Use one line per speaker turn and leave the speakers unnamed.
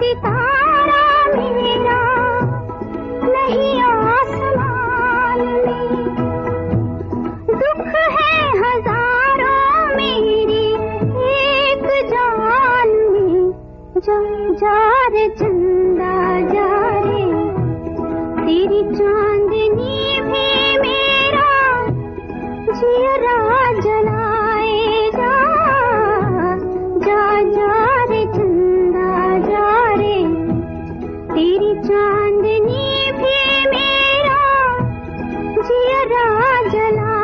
सितारा मेरा नहीं आसमान में, दुख है हजारों मेरी एक जान में। जा जा रे चंदा जा रे, तेरी चांदनी भी मेरा जियरा जलाएगा। जा जा रे चंदा जा रे, तेरी चांदनी भी मेरा जियरा जला